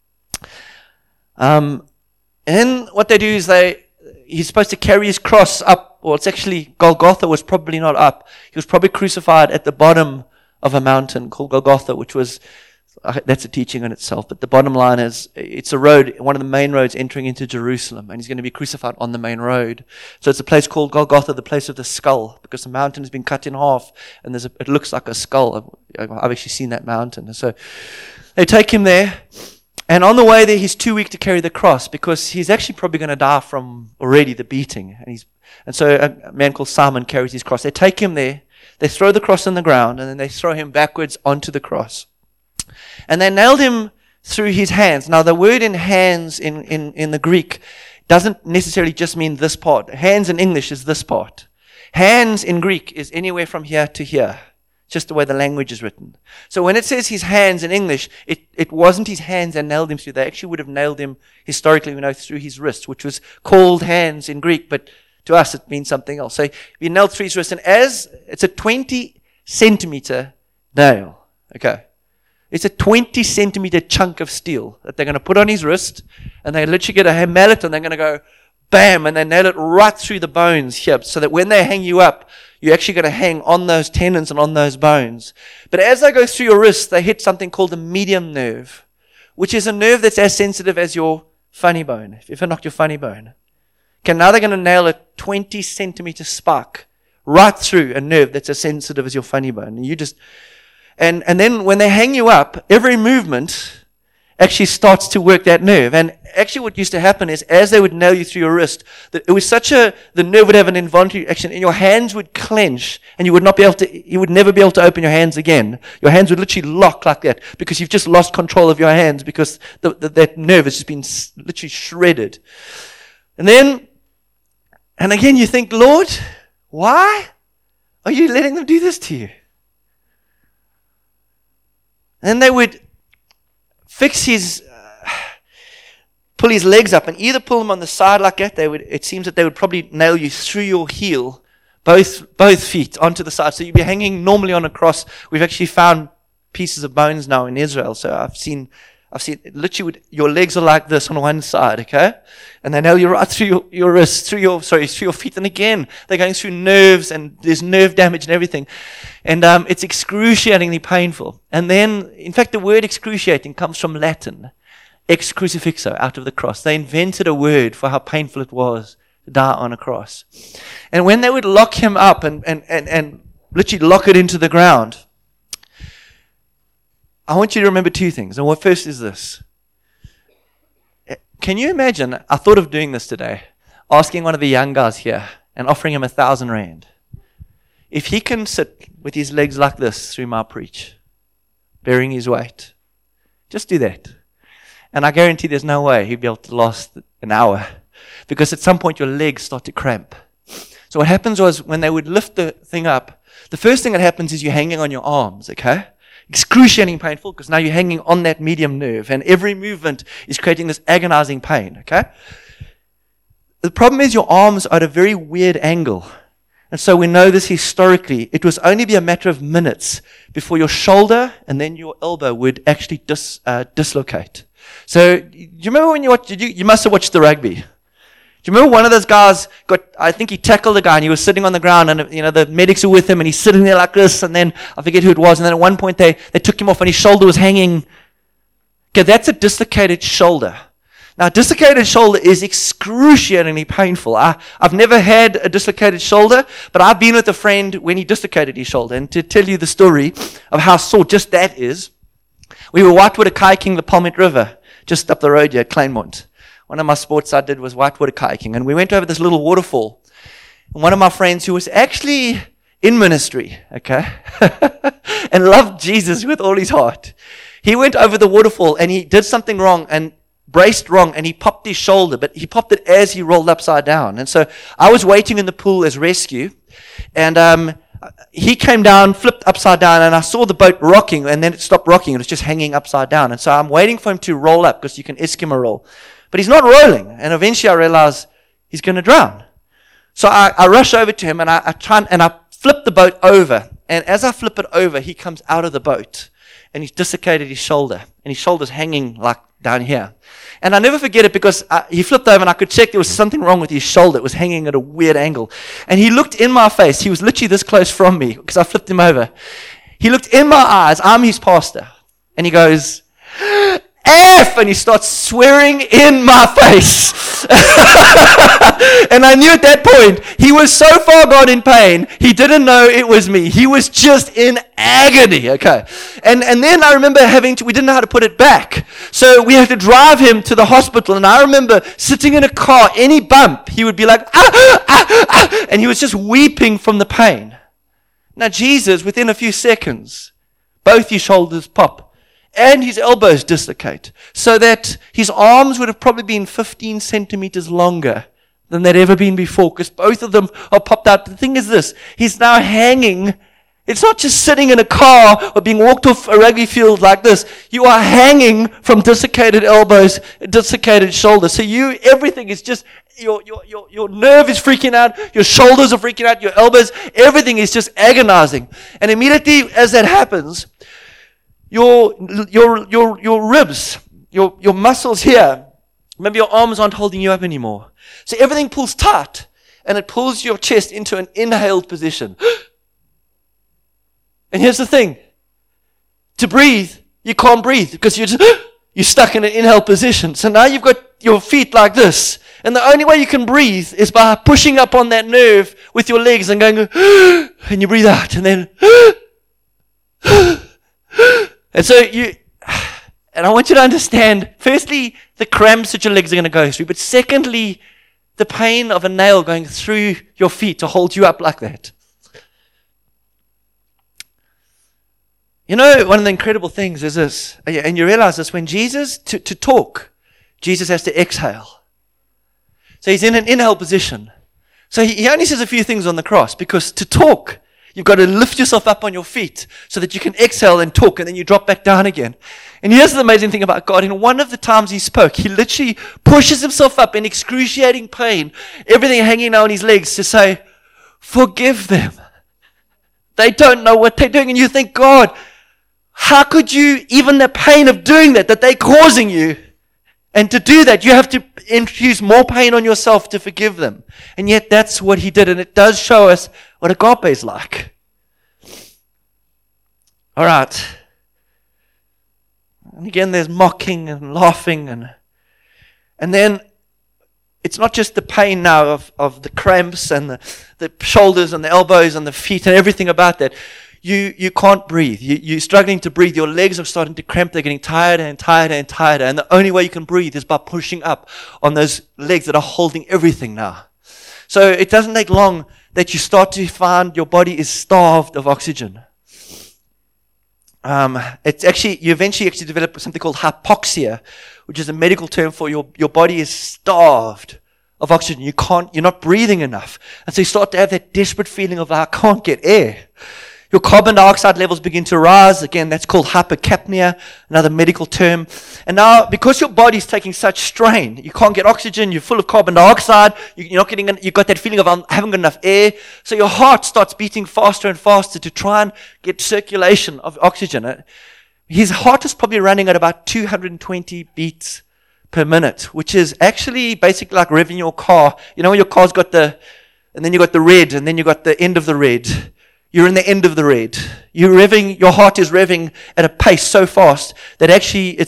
S1: And what they do is he's supposed to carry his cross up, or it's actually, Golgotha was probably not up. He was probably crucified at the bottom of a mountain called Golgotha, which was, that's a teaching in itself, but the bottom line is, it's a road, one of the main roads entering into Jerusalem, and he's going to be crucified on the main road. So it's a place called Golgotha, the place of the skull, because the mountain has been cut in half, and it looks like a skull. I've actually seen that mountain. And so they take him there, and on the way there, he's too weak to carry the cross, because he's actually probably going to die from already the beating. And so a man called Simon carries his cross. They take him there. They throw the cross on the ground, and then they throw him backwards onto the cross. And they nailed him through his hands. Now, the word in hands in the Greek doesn't necessarily just mean this part. Hands in English is this part. Hands in Greek is anywhere from here to here. Just the way the language is written. So when it says his hands in English, it wasn't his hands that nailed him through. They actually would have nailed him historically, through his wrist, which was called hands in Greek, but to us, it means something else. So we nailed through his wrist, and as it's a 20 centimeter nail. Okay. It's a 20 centimeter chunk of steel that they're going to put on his wrist, and they literally get a mallet, and they're going to go bam, and they nail it right through the bones here, so that when they hang you up, you're actually going to hang on those tendons and on those bones. But as they go through your wrist, they hit something called the median nerve, which is a nerve that's as sensitive as your funny bone. If you ever knocked your funny bone. Okay, now they're going to nail a 20 centimeter spike right through a nerve that's as sensitive as your funny bone. And then when they hang you up, every movement actually starts to work that nerve. And actually what used to happen is, as they would nail you through your wrist, that it was the nerve would have an involuntary action, and your hands would clench, and you would never be able to open your hands again. Your hands would literally lock like that, because you've just lost control of your hands, because that nerve has just been literally shredded. And again, you think, Lord, why are you letting them do this to you? And they would put pull his legs up and either pull them on the side like that. It seems that they would probably nail you through your heel, both feet onto the side. So you'd be hanging normally on a cross. We've actually found pieces of bones now in Israel. So I've seen literally your legs are like this on one side, okay? And they nail you right through your wrists, through your feet. And again, they're going through nerves and there's nerve damage and everything. And it's excruciatingly painful. And then, in fact, the word excruciating comes from Latin. Ex crucifixo, out of the cross. They invented a word for how painful it was to die on a cross. And when they would lock him up and literally lock it into the ground, I want you to remember two things. And what first is this. Can you imagine, I thought of doing this today, asking one of the young guys here and offering him 1,000 rand. If he can sit with his legs like this through my preach, bearing his weight, just do that. And I guarantee there's no way he'd be able to last an hour. Because at some point your legs start to cramp. So what happens was when they would lift the thing up, the first thing that happens is you're hanging on your arms, okay? Excruciating painful because now you're hanging on that medium nerve and every movement is creating this agonizing pain, okay? The problem is your arms are at a very weird angle. And so we know this historically. It was only be a matter of minutes before your shoulder and then your elbow would actually dislocate. So, do you remember when you must have watched the rugby? Do you remember one of those guys I think he tackled a guy and he was sitting on the ground and, the medics were with him and he's sitting there like this and then, I forget who it was, and then at one point they took him off and his shoulder was hanging. Okay, that's a dislocated shoulder. Now, dislocated shoulder is excruciatingly painful. I've never had a dislocated shoulder, but I've been with a friend when he dislocated his shoulder. And to tell you the story of how sore just that is, we were whitewater kayaking the Palmet River, just up the road here at Kleinmont. One of my sports I did was whitewater kayaking, and we went over this little waterfall. And one of my friends who was actually in ministry, okay, and loved Jesus with all his heart, he went over the waterfall and he did something wrong and braced wrong and he popped his shoulder, but he popped it as he rolled upside down. And so I was waiting in the pool as rescue, and he came down, flipped upside down, and I saw the boat rocking, and then it stopped rocking. It was just hanging upside down. And so I'm waiting for him to roll up because you can Eskimo roll. But he's not rolling. And eventually I realize he's going to drown. So I rush over to him and I flip the boat over. And as I flip it over, he comes out of the boat and he's dislocated his shoulder. And his shoulder's hanging like down here. And I never forget it because he flipped over and I could check there was something wrong with his shoulder. It was hanging at a weird angle. And he looked in my face. He was literally this close from me because I flipped him over. He looked in my eyes. I'm his pastor. And he goes, F! And he starts swearing in my face. And I knew at that point, he was so far gone in pain, he didn't know it was me. He was just in agony, okay? And then I remember we didn't know how to put it back. So we had to drive him to the hospital. And I remember sitting in a car, any bump, he would be like, and he was just weeping from the pain. Now Jesus, within a few seconds, both his shoulders pop. And his elbows dislocate, so that his arms would have probably been 15 centimeters longer than they'd ever been before, because both of them are popped out. The thing is this, he's now hanging. It's not just sitting in a car or being walked off a rugby field like this. You are hanging from dislocated elbows, dislocated shoulders. So everything is just, your nerve is freaking out, your shoulders are freaking out, your elbows, everything is just agonizing. And immediately as that happens, your ribs, your muscles here, maybe your arms aren't holding you up anymore. So everything pulls tight and it pulls your chest into an inhaled position. And here's the thing. To breathe, you can't breathe because you're stuck in an inhaled position. So now you've got your feet like this. And the only way you can breathe is by pushing up on that nerve with your legs and going, and you breathe out and then, and so and I want you to understand, firstly, the cramps that your legs are going to go through, but secondly, the pain of a nail going through your feet to hold you up like that. You know, one of the incredible things is this, and you realize this, when Jesus, to talk, Jesus has to exhale. So he's in an inhale position. So he only says a few things on the cross, because to talk, You've got to lift yourself up on your feet so that you can exhale and talk, and then you drop back down again. And here's the amazing thing about God. In one of the times he spoke, he literally pushes himself up in excruciating pain, everything hanging down his legs, to say, forgive them. They don't know what they're doing. And you think, God, how could you, even the pain of doing that they're causing you, and to do that, you have to introduce more pain on yourself to forgive them. And yet that's what he did. And it does show us what agape is like. All right. And again, there's mocking and laughing. And then it's not just the pain now of the cramps and the shoulders and the elbows and the feet and everything about that. You can't breathe. You're struggling to breathe. Your legs are starting to cramp. They're getting tighter and tighter and tighter. And the only way you can breathe is by pushing up on those legs that are holding everything now. So it doesn't take long that you start to find your body is starved of oxygen. It's actually, you eventually develop something called hypoxia, which is a medical term for your body is starved of oxygen. You're not breathing enough. And so you start to have that desperate feeling of, I can't get air. Your carbon dioxide levels begin to rise. Again, that's called hypercapnia, another medical term. And now, because your body's taking such strain, you can't get oxygen, you're full of carbon dioxide, you're not getting, you've got that feeling of, I haven't got enough air. So your heart starts beating faster and faster to try and get circulation of oxygen. His heart is probably running at about 220 beats per minute, which is actually basically like revving your car. You know, when your car's got and then you got the red, and then you got the end of the red. You're in the end of the red. Your heart is revving at a pace so fast that actually it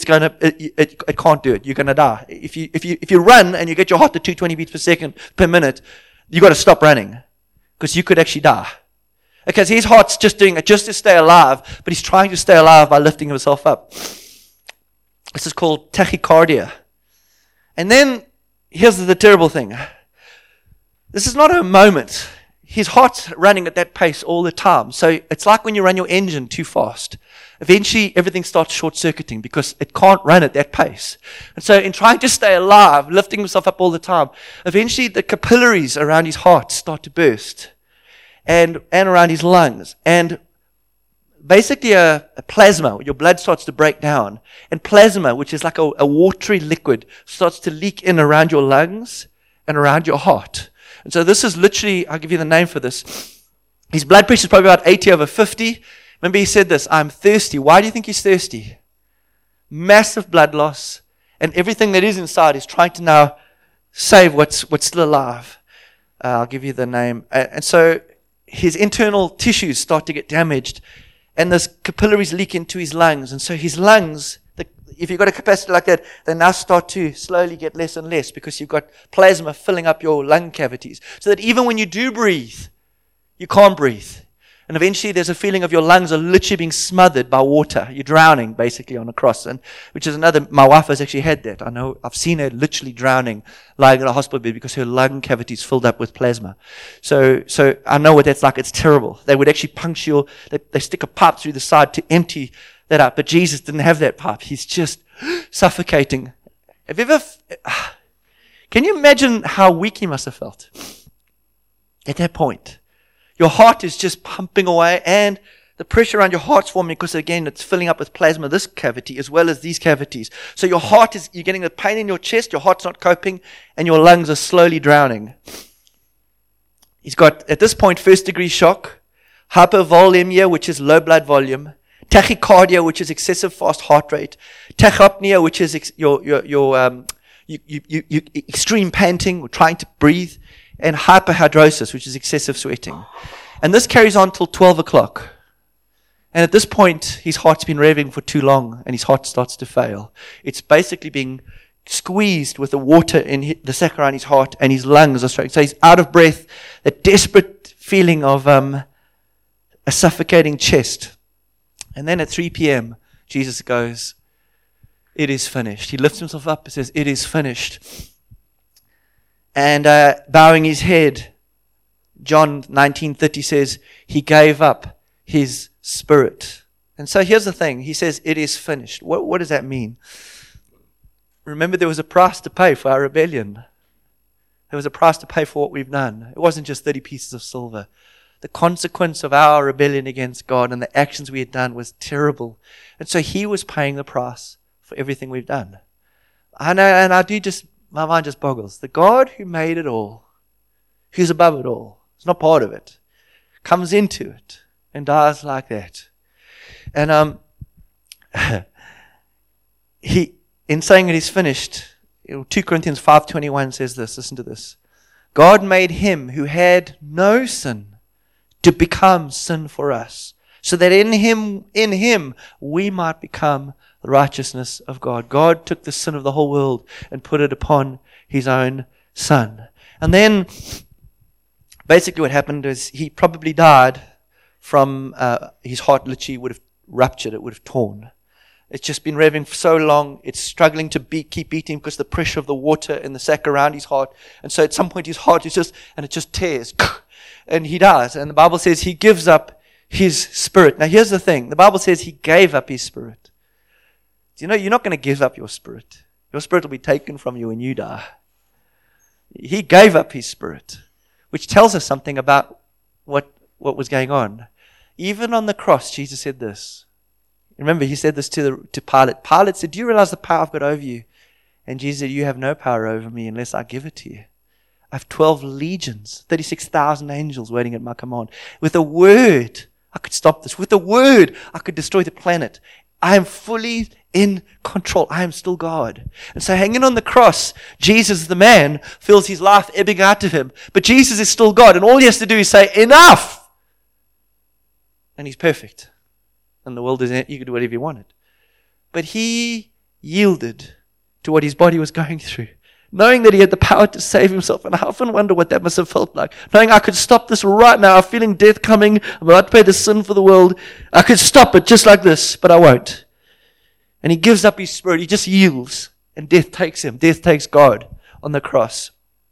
S1: can't do it. You're going to die. If you run and you get your heart to 220 beats per minute, you got to stop running, because you could actually die. Because his heart's just doing it just to stay alive, but he's trying to stay alive by lifting himself up. This is called tachycardia. And then here's the terrible thing. This is not a moment. His heart's running at that pace all the time. So it's like when you run your engine too fast. Eventually, everything starts short-circuiting because it can't run at that pace. And so in trying to stay alive, lifting himself up all the time, eventually the capillaries around his heart start to burst and around his lungs. And basically a plasma, your blood starts to break down. And plasma, which is like a watery liquid, starts to leak in around your lungs and around your heart. And so this is literally, I'll give you the name for this. His blood pressure is probably about 80/50. Remember he said this, I'm thirsty. Why do you think he's thirsty? Massive blood loss. And everything that is inside is trying to now save what's still alive. I'll give you the name. And so his internal tissues start to get damaged. And those capillaries leak into his lungs. And so his lungs, if you've got a capacity like that, they now start to slowly get less and less because you've got plasma filling up your lung cavities. So that even when you do breathe, you can't breathe. And eventually there's a feeling of your lungs are literally being smothered by water. You're drowning basically on a cross. And which is my wife has actually had that. I know, I've seen her literally drowning, lying in a hospital bed because her lung cavity is filled up with plasma. So I know what that's like. It's terrible. They would actually puncture they stick a pipe through the side to empty that up. But Jesus didn't have that pipe. He's just suffocating. Can you imagine how weak he must have felt at that point? Your heart is just pumping away, and the pressure around your heart's forming because, again, it's filling up with plasma, this cavity, as well as these cavities. So you're getting the pain in your chest, your heart's not coping, and your lungs are slowly drowning. He's got, at this point, first-degree shock, hypovolemia, which is low blood volume, tachycardia, which is excessive fast heart rate, tachypnea, which is extreme panting, or trying to breathe, and hyperhidrosis, which is excessive sweating. And this carries on till 12 o'clock. And at this point, his heart's been revving for too long, and his heart starts to fail. It's basically being squeezed with the water in the sac around his heart, and his lungs are struggling. So he's out of breath, a desperate feeling of a suffocating chest. And then at 3 p.m., Jesus goes, it is finished. He lifts himself up and says, it is finished. And bowing his head, John 19:30 says, he gave up his spirit. And so here's the thing. He says, it is finished. What does that mean? Remember, there was a price to pay for our rebellion. There was a price to pay for what we've done. It wasn't just 30 pieces of silver. The consequence of our rebellion against God and the actions we had done was terrible. And so he was paying the price for everything we've done. I know, and my mind just boggles. The God who made it all, who's above it all, is not part of it, comes into it and dies like that. And he, in saying it is finished, 2 Corinthians 5:21 says this, listen to this. God made him who had no sin to become sin for us, so that in him we might become the righteousness of God. God took the sin of the whole world and put it upon his own son. And then basically what happened is he probably died from his heart literally would have ruptured, it would have torn. It's just been revving for so long, it's struggling to keep beating because of the pressure of the water in the sac around his heart. And so at some point his heart is it just tears. And he dies. And the Bible says he gives up his spirit. Now here's the thing. The Bible says he gave up his spirit. Do you know you're not going to give up your spirit? Your spirit will be taken from you when you die. He gave up his spirit, which tells us something about what was going on. Even on the cross, Jesus said this. Remember, he said this to Pilate. Pilate said, do you realize the power I've got over you? And Jesus said, you have no power over me unless I give it to you. I have 12 legions, 36,000 angels waiting at my command. With a word, I could stop this. With a word, I could destroy the planet. I am fully in control. I am still God. And so hanging on the cross, Jesus, the man, feels his life ebbing out of him. But Jesus is still God. And all he has to do is say, enough! And he's perfect. And the world is, you could do whatever you wanted. But he yielded to what his body was going through, knowing that he had the power to save himself. And I often wonder what that must have felt like, knowing I could stop this right now. I'm feeling death coming. I'm about to pay the sin for the world. I could stop it just like this, but I won't. And he gives up his spirit. He just yields, and death takes him. Death takes God on the cross.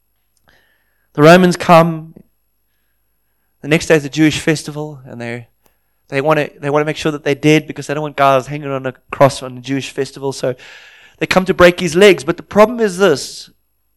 S1: The Romans come. The next day is the Jewish festival, and they want to make sure that they're dead because they don't want guys hanging on a cross on the Jewish festival. So they come to break his legs. But the problem is this.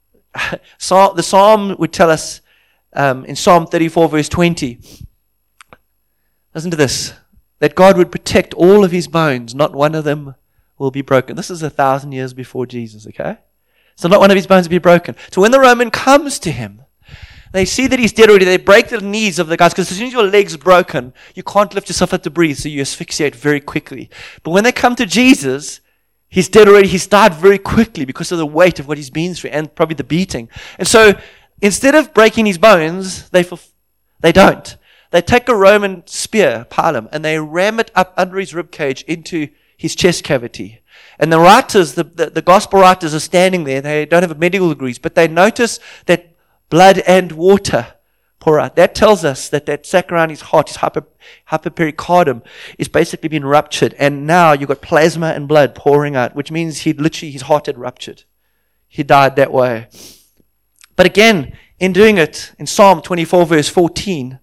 S1: The Psalm would tell us in Psalm 34 verse 20. Listen to this. That God would protect all of his bones. Not one of them will be broken. This is 1,000 years before Jesus, okay? So not one of his bones will be broken. So when the Roman comes to him, they see that he's dead already. They break the knees of the guys because as soon as your leg's broken, you can't lift yourself up to breathe, so you asphyxiate very quickly. But when they come to Jesus, he's dead already. He's died very quickly because of the weight of what he's been through and probably the beating. And so instead of breaking his bones, they don't. They take a Roman spear, pilum, and they ram it up under his ribcage into his chest cavity. And the writers, the gospel writers are standing there. They don't have medical degrees, but they notice that blood and water pour out. That tells us that sac around his heart, his hyperpericardum, is basically been ruptured. And now you've got plasma and blood pouring out, which means his heart had ruptured. He died that way. But again, in doing it, in Psalm 24 verse 14,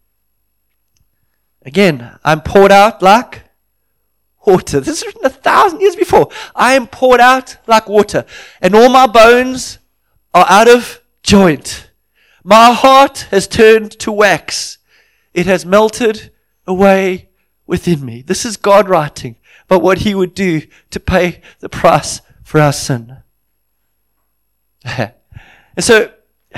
S1: again, I'm poured out like water. This is written 1,000 years before. I am poured out like water, and all my bones are out of joint. My heart has turned to wax. It has melted away within me. This is God writing about what he would do to pay the price for our sin. And so,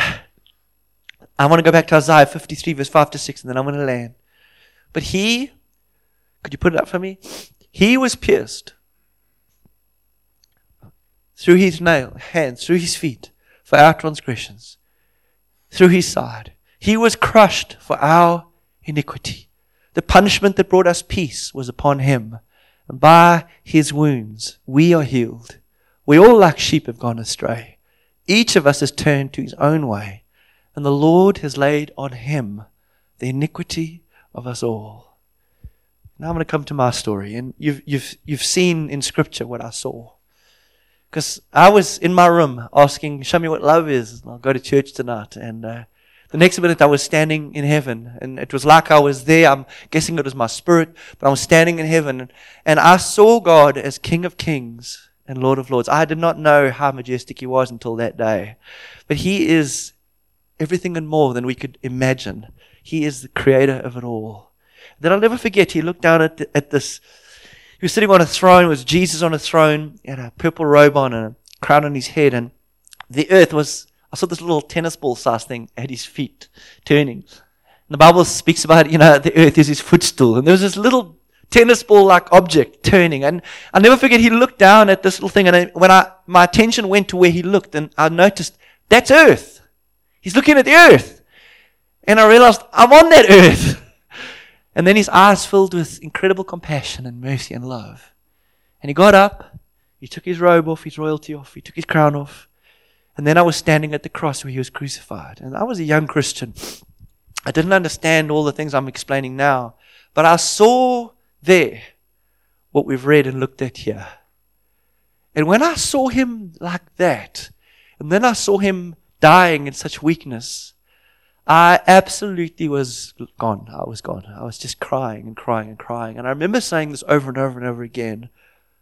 S1: I want to go back to Isaiah 53 verse 5 to 6, and then I'm going to land. But could you put it up for me? He was pierced through his hands, through his feet, for our transgressions. Through his side, he was crushed for our iniquity. The punishment that brought us peace was upon him. And by his wounds, we are healed. We all like sheep have gone astray. Each of us has turned to his own way. And the Lord has laid on him the iniquity of us all. Now I'm going to come to my story. And you've seen in Scripture what I saw. Because I was in my room asking, show me what love is. And I'll go to church tonight. And the next minute I was standing in heaven. And it was like I was there. I'm guessing it was my spirit. But I was standing in heaven. And I saw God as King of Kings and Lord of Lords. I did not know how majestic he was until that day. But he is everything and more than we could imagine. He is the creator of it all. Then I'll never forget, he looked down at this. He was sitting on a throne. It was Jesus on a throne. He had a purple robe on and a crown on his head. And the earth was, I saw this little tennis ball size thing at his feet turning. And the Bible speaks about, the earth is his footstool. And there was this little tennis ball-like object turning. And I'll never forget, he looked down at this little thing. And when my attention went to where he looked, and I noticed, that's earth. He's looking at the earth. And I realized, I'm on that earth. And then his eyes filled with incredible compassion and mercy and love. And he got up, he took his robe off, his royalty off, he took his crown off. And then I was standing at the cross where he was crucified. And I was a young Christian. I didn't understand all the things I'm explaining now. But I saw there what we've read and looked at here. And when I saw him like that, and then I saw him dying in such weakness, I absolutely was gone. I was gone. I was just crying and crying and crying. And I remember saying this over and over and over again.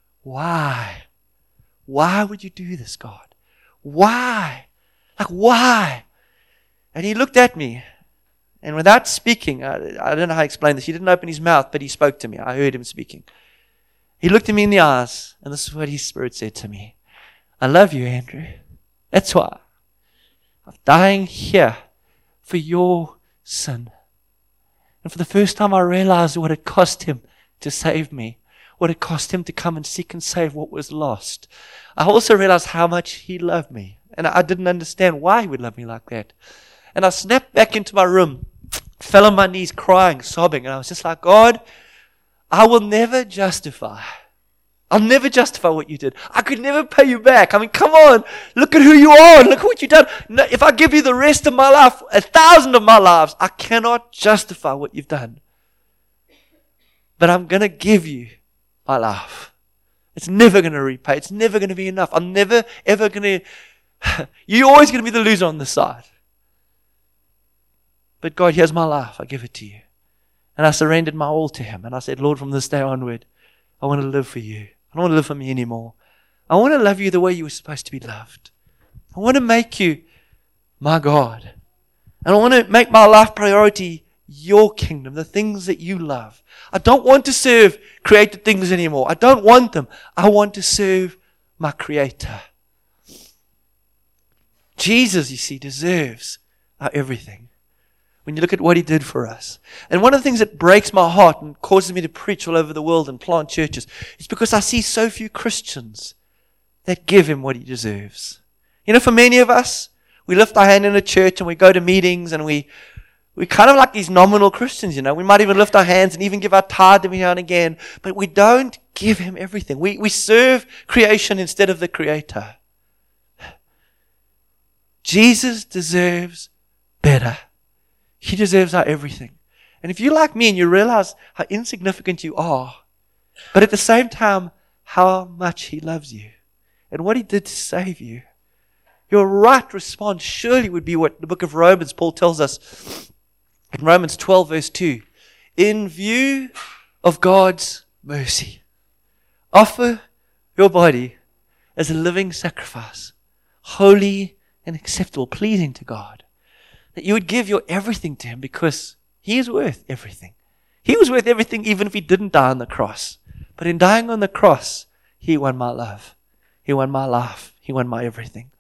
S1: Why? Why would you do this, God? Why? Like, why? And he looked at me. And without speaking, I don't know how to explain this. He didn't open his mouth, but he spoke to me. I heard him speaking. He looked at me in the eyes, and this is what his spirit said to me. I love you, Andrew. That's why. I'm dying here for your sin. And for the first time I realized what it cost him to save me. What it cost him to come and seek and save what was lost. I also realized how much he loved me. And I didn't understand why he would love me like that. And I snapped back into my room, fell on my knees crying, sobbing. And I was just like, God, I will never justify. I'll never justify what you did. I could never pay you back. I mean, come on. Look at who you are. Look at what you've done. No, if I give you the rest of my life, 1,000 of my lives, I cannot justify what you've done. But I'm going to give you my life. It's never going to repay. It's never going to be enough. I'm never, ever going to... You're always going to be the loser on this side. But God, here's my life. I give it to you. And I surrendered my all to him. And I said, Lord, from this day onward, I want to live for you. I don't want to live for me anymore. I want to love you the way you were supposed to be loved. I want to make you my God. And I want to make my life priority your kingdom, the things that you love. I don't want to serve created things anymore. I don't want them. I want to serve my Creator. Jesus, you see, deserves our everything. When you look at what he did for us. And one of the things that breaks my heart and causes me to preach all over the world and plant churches is because I see so few Christians that give him what he deserves. For many of us, we lift our hand in a church and we go to meetings and we kind of like these nominal Christians, We might even lift our hands and even give our tithe every now and again, but we don't give him everything. We serve creation instead of the Creator. Jesus deserves better. He deserves our everything. And if you're like me and you realize how insignificant you are, but at the same time, how much he loves you and what he did to save you, your right response surely would be what the book of Romans, Paul tells us in Romans 12 verse 2. In view of God's mercy, offer your body as a living sacrifice, holy and acceptable, pleasing to God. That you would give your everything to him because he is worth everything. He was worth everything even if he didn't die on the cross. But in dying on the cross, he won my love. He won my life. He won my everything.